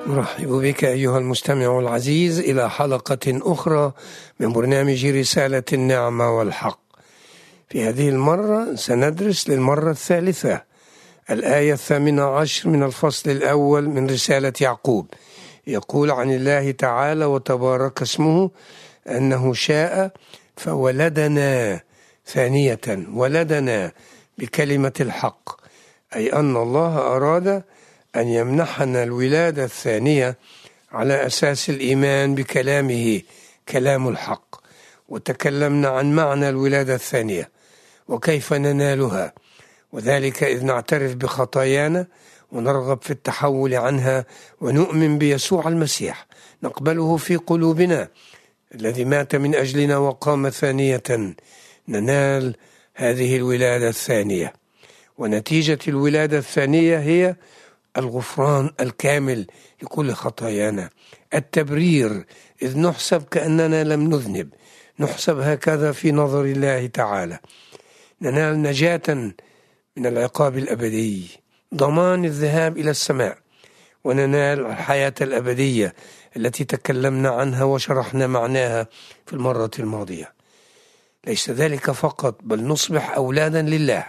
نرحب بك أيها المستمع العزيز إلى حلقة أخرى من برنامج رسالة النعمة والحق. في هذه المرة سندرس للمرة الثالثة الآية 18 من الفصل الأول من رسالة يعقوب. يقول عن الله تعالى وتبارك اسمه أنه شاء فولدنا ثانية، ولدنا بكلمة الحق، أي أن الله أراد أن يمنحنا الولادة الثانية على أساس الإيمان بكلامه كلام الحق. وتكلمنا عن معنى الولادة الثانية وكيف ننالها، وذلك إذ نعترف بخطايانا ونرغب في التحول عنها ونؤمن بيسوع المسيح نقبله في قلوبنا الذي مات من أجلنا وقام ثانية، ننال هذه الولادة الثانية. ونتيجة الولادة الثانية هي الغفران الكامل لكل خطايانا، التبرير إذ نحسب كأننا لم نذنب، نحسب هكذا في نظر الله تعالى، ننال نجاة من العقاب الأبدي، ضمان الذهاب إلى السماء، وننال الحياة الأبدية التي تكلمنا عنها وشرحنا معناها في المرة الماضية. ليس ذلك فقط، بل نصبح أولادا لله،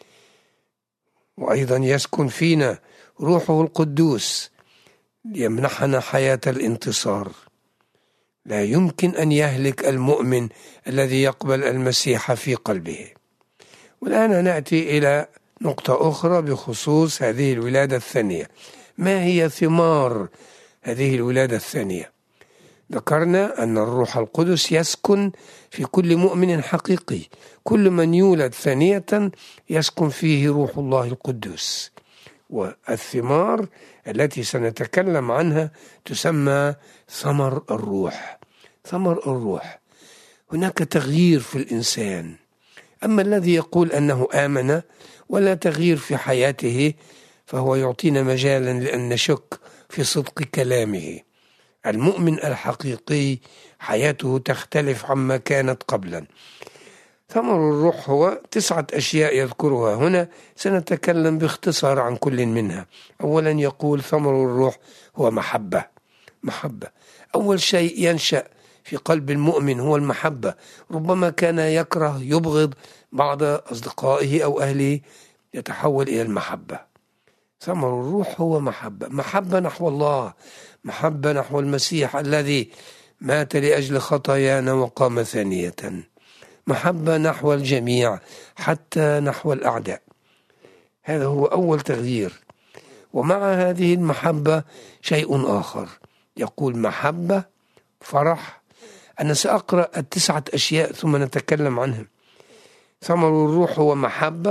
وأيضا يسكن فينا روحه القدوس ليمنحنا حياة الانتصار. لا يمكن أن يهلك المؤمن الذي يقبل المسيح في قلبه. والآن نأتي إلى نقطة أخرى بخصوص هذه الولادة الثانية. ما هي ثمار هذه الولادة الثانية؟ ذكرنا أن الروح القدس يسكن في كل مؤمن حقيقي، كل من يولد ثانية يسكن فيه روح الله القدوس. والثمار التي سنتكلم عنها تسمى ثمر الروح. ثمر الروح، هناك تغيير في الإنسان. أما الذي يقول أنه آمن ولا تغيير في حياته فهو يعطينا مجالا لأن نشك في صدق كلامه. المؤمن الحقيقي حياته تختلف عما كانت قبلا. ثمر الروح هو 9 أشياء يذكرها هنا، سنتكلم باختصار عن كل منها. أولا يقول ثمر الروح هو محبة. محبة أول شيء ينشأ في قلب المؤمن هو المحبة. ربما كان يكره يبغض بعض أصدقائه أو أهله، يتحول إلى المحبة. ثمر الروح هو محبة، محبة نحو الله، محبة نحو المسيح الذي مات لأجل خطايانا وقام ثانية، محبة نحو الجميع حتى نحو الأعداء. هذا هو أول تغيير. ومع هذه المحبة شيء آخر، يقول محبة، فرح. أنا سأقرأ 9 أشياء ثم نتكلم عنهم. ثمر الروح هو محبة،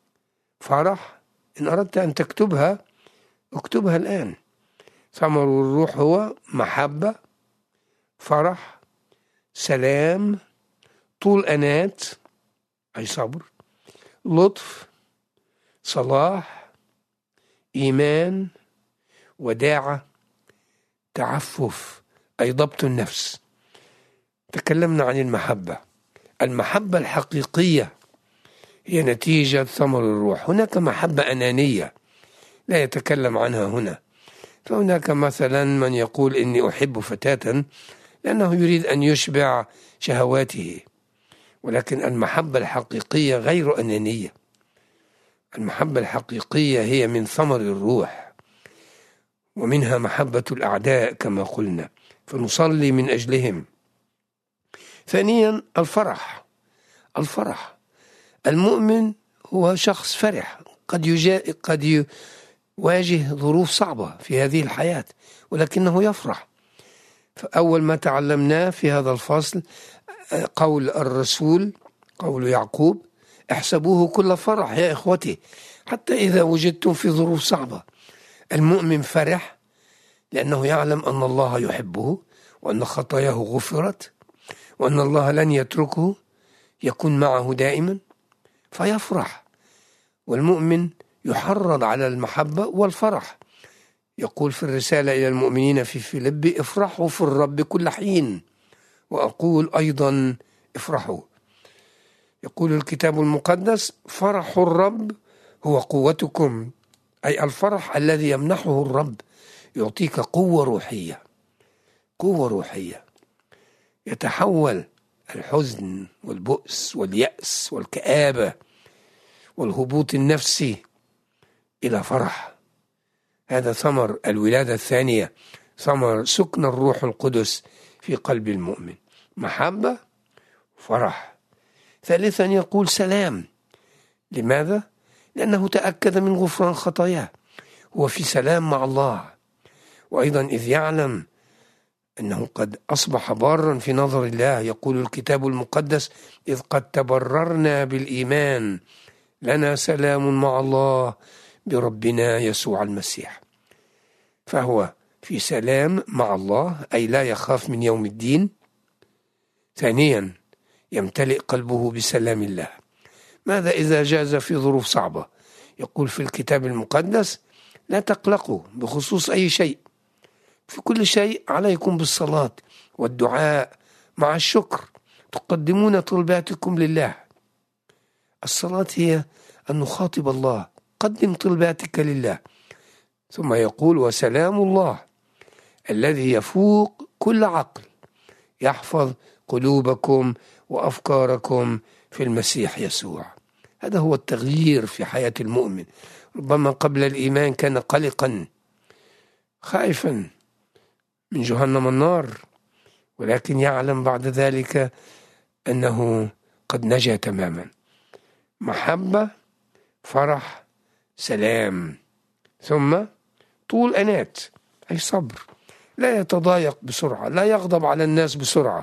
فرح. إن أردت أن تكتبها اكتبها الآن. ثمر الروح هو محبة، فرح، سلام، طول أنات أي صبر، لطف، صلاح، إيمان، وداعة، تعفف أي ضبط النفس. تكلمنا عن المحبة. المحبة الحقيقية هي نتيجة ثمر الروح. هناك محبة أنانية لا يتكلم عنها هنا. فهناك مثلا من يقول إني أحب فتاة لأنه يريد أن يشبع شهواته، ولكن المحبة الحقيقية غير أنانية. المحبة الحقيقية هي من ثمر الروح، ومنها محبة الأعداء كما قلنا، فنصلي من أجلهم. ثانيا الفرح. الفرح، المؤمن هو شخص فرح، قد يواجه ظروف صعبة في هذه الحياة ولكنه يفرح. فأول ما تعلمناه في هذا الفصل قول الرسول، قول يعقوب: احسبوه كل فرح يا إخوتي حتى إذا وجدتم في ظروف صعبة. المؤمن فرح لأنه يعلم أن الله يحبه وأن خطاياه غفرت وأن الله لن يتركه، يكون معه دائما فيفرح. والمؤمن يحرض على المحبة والفرح. يقول في الرسالة إلى المؤمنين في فيلبي: افرحوا في الرب كل حين، وأقول أيضا افرحوا. يقول الكتاب المقدس: فرح الرب هو قوتكم، أي الفرح الذي يمنحه الرب يعطيك قوة روحية، قوة روحية. يتحول الحزن والبؤس واليأس والكآبة والهبوط النفسي إلى فرح. هذا ثمر الولادة الثانية، ثمر سكن الروح القدس في قلب المؤمن، محبة، فرح. ثالثا يقول سلام. لماذا؟ لأنه تأكد من غفران خطاياه، هو في سلام مع الله. وأيضا إذ يعلم أنه قد أصبح بارا في نظر الله، يقول الكتاب المقدس: إذ قد تبررنا بالإيمان لنا سلام مع الله بربنا يسوع المسيح. فهو في سلام مع الله، أي لا يخاف من يوم الدين. ثانيا يمتلئ قلبه بسلام الله. ماذا إذا جاز في ظروف صعبة؟ يقول في الكتاب المقدس: لا تقلقوا بخصوص أي شيء، في كل شيء عليكم بالصلاة والدعاء مع الشكر تقدمون طلباتكم لله. الصلاة هي أن نخاطب الله، قدم طلباتك لله. ثم يقول: وسلام الله الذي يفوق كل عقل يحفظ قلوبكم وأفكاركم في المسيح يسوع. هذا هو التغيير في حياة المؤمن. ربما قبل الإيمان كان قلقا خائفا من جهنم النار، ولكن يعلم بعد ذلك أنه قد نجا تماما. محبة، فرح، سلام. ثم طول أنات، أي صبر، لا يتضايق بسرعة، لا يغضب على الناس بسرعة،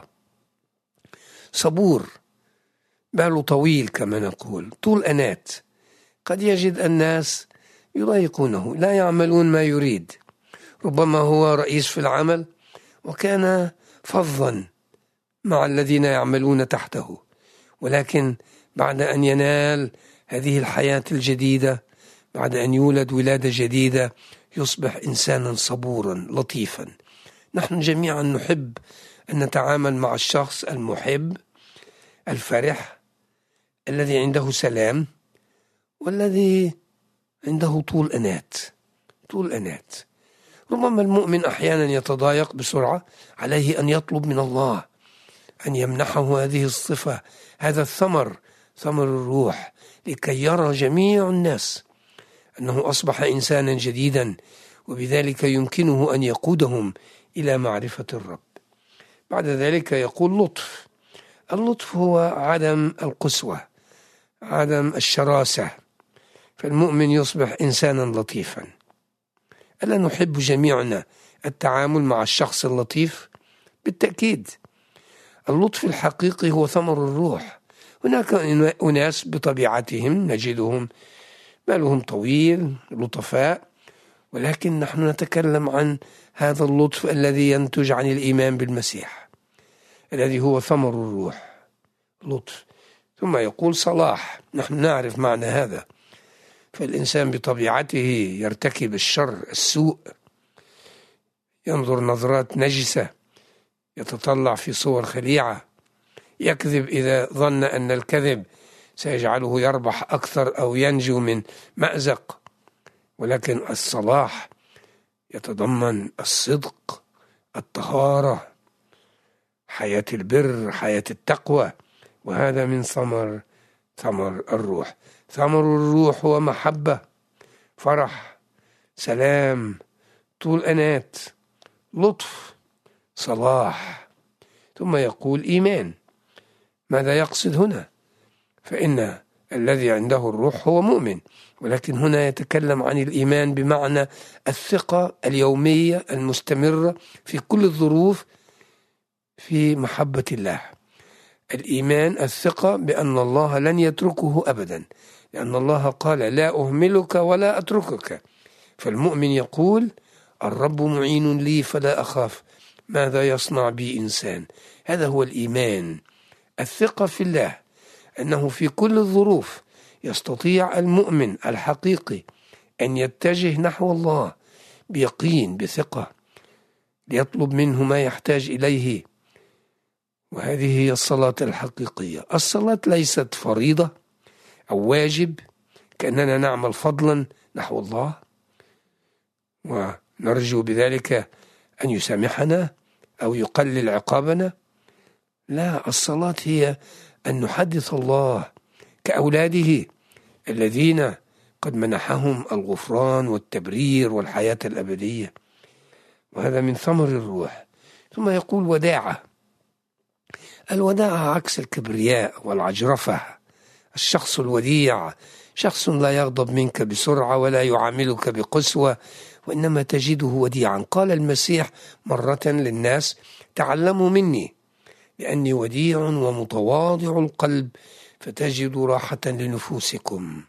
صبور، باله طويل كما نقول. طول أنات. قد يجد الناس يضايقونه، لا يعملون ما يريد. ربما هو رئيس في العمل وكان فظا مع الذين يعملون تحته، ولكن بعد أن ينال هذه الحياة الجديدة، بعد أن يولد ولادة جديدة، يصبح إنسانا صبورا لطيفا. نحن جميعا نحب أن نتعامل مع الشخص المحب الفرح الذي عنده سلام والذي عنده طول أنات. طول أنات. ربما المؤمن أحيانا يتضايق بسرعة، عليه أن يطلب من الله أن يمنحه هذه الصفة، هذا الثمر، ثمر الروح، لكي يرى جميع الناس أنه أصبح إنسانا جديدا، وبذلك يمكنه أن يقودهم إلى معرفة الرب. بعد ذلك يقول لطف. اللطف هو عدم القسوة، عدم الشراسة، فالمؤمن يصبح إنسانا لطيفا. ألا نحب جميعنا التعامل مع الشخص اللطيف؟ بالتأكيد. اللطف الحقيقي هو ثمر الروح. هناك أناس بطبيعتهم نجدهم بالهم طويل، لطفاء، ولكن نحن نتكلم عن هذا اللطف الذي ينتج عن الإيمان بالمسيح، الذي هو ثمر الروح، لطف. ثم يقول صلاح. نحن نعرف معنى هذا، فالإنسان بطبيعته يرتكب الشر، السوء، ينظر نظرات نجسة، يتطلع في صور خليعة، يكذب إذا ظن أن الكذب سيجعله يربح أكثر أو ينجو من مأزق. ولكن الصلاح يتضمن الصدق، الطهارة، حياة البر، حياة التقوى، وهذا من ثمر الروح. ثمر الروح هو محبة، فرح، سلام، طول أنات، لطف، صلاح. ثم يقول إيمان. ماذا يقصد هنا؟ فإن الذي عنده الروح هو مؤمن، ولكن هنا يتكلم عن الإيمان بمعنى الثقة اليومية المستمرة في كل الظروف في محبة الله. الإيمان الثقة بأن الله لن يتركه أبدا، لأن الله قال: لا أهملك ولا أتركك. فالمؤمن يقول: الرب معين لي فلا أخاف ماذا يصنع بي إنسان. هذا هو الإيمان، الثقة في الله، أنه في كل الظروف يستطيع المؤمن الحقيقي أن يتجه نحو الله بيقين، بثقة، ليطلب منه ما يحتاج إليه. وهذه هي الصلاة الحقيقية. الصلاة ليست فريضة أو واجب كأننا نعمل فضلا نحو الله، نرجو بذلك أن يسامحنا أو يقلل عقابنا؟ لا، الصلاة هي أن نحدث الله كأولاده الذين قد منحهم الغفران والتبرير والحياة الأبدية، وهذا من ثمر الروح. ثم يقول وداعة. الوداعة عكس الكبرياء والعجرفة. الشخص الوديع شخص لا يغضب منك بسرعة ولا يعاملك بقسوة، وإنما تجده وديعا. قال المسيح مرة للناس: تعلموا مني لأني وديع ومتواضع القلب فتجدوا راحة لنفوسكم.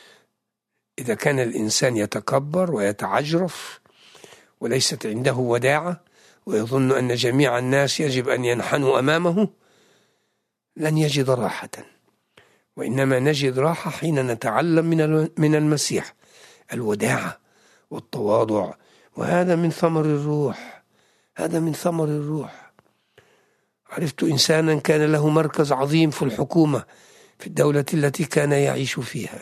إذا كان الإنسان يتكبر ويتعجرف وليست عنده وداعة ويظن أن جميع الناس يجب أن ينحنوا أمامه، لن يجد راحة. وإنما نجد راحة حين نتعلم من المسيح الوداعة والتواضع، وهذا من ثمر الروح. هذا من ثمر الروح. عرفت إنسانا كان له مركز عظيم في الحكومة في الدولة التي كان يعيش فيها،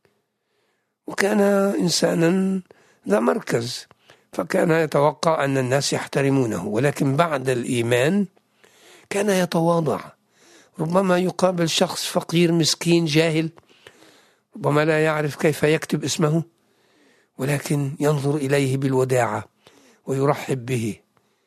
وكان إنسانا ذا مركز، فكان يتوقع أن الناس يحترمونه، ولكن بعد الإيمان كان يتواضع. ربما يقابل شخص فقير مسكين جاهل، ربما لا يعرف كيف يكتب اسمه، ولكن ينظر إليه بالوداعة ويرحب به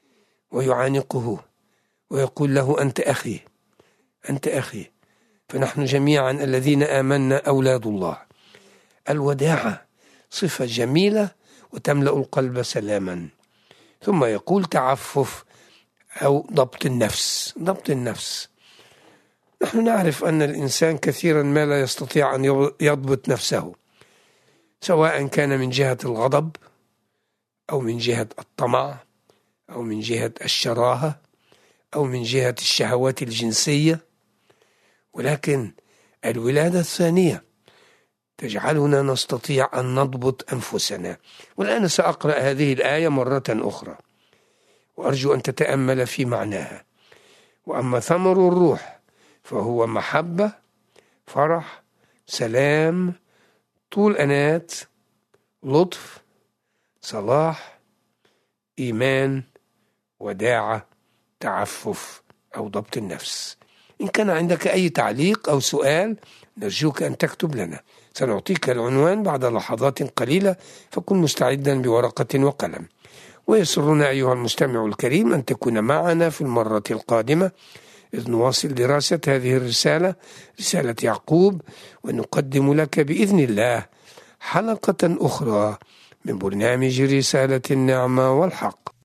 ويعانقه ويقول له: أنت أخي، أنت أخي. فنحن جميعا الذين آمنا أولاد الله. الوداعة صفة جميلة وتملأ القلب سلاما. ثم يقول تعفف أو ضبط النفس. ضبط النفس. نحن نعرف أن الإنسان كثيرا ما لا يستطيع أن يضبط نفسه، سواء كان من جهة الغضب أو من جهة الطمع أو من جهة الشراهة أو من جهة الشهوات الجنسية. ولكن الولادة الثانية تجعلنا نستطيع أن نضبط أنفسنا. والآن سأقرأ هذه الآية مرة أخرى وأرجو أن تتأمل في معناها. وأما ثمر الروح فهو محبة، فرح، سلام، طول أنات، لطف، صلاح، إيمان، وداعة، تعفف أو ضبط النفس. إن كان عندك أي تعليق أو سؤال نرجوك أن تكتب لنا. سنعطيك العنوان بعد لحظات قليلة، فكن مستعدا بورقة وقلم. ويسرنا أيها المستمع الكريم أن تكون معنا في المرة القادمة إذ نواصل دراسة هذه الرسالة، رسالة يعقوب، ونقدم لك بإذن الله حلقة أخرى من برنامج رسالة النعمة والحق.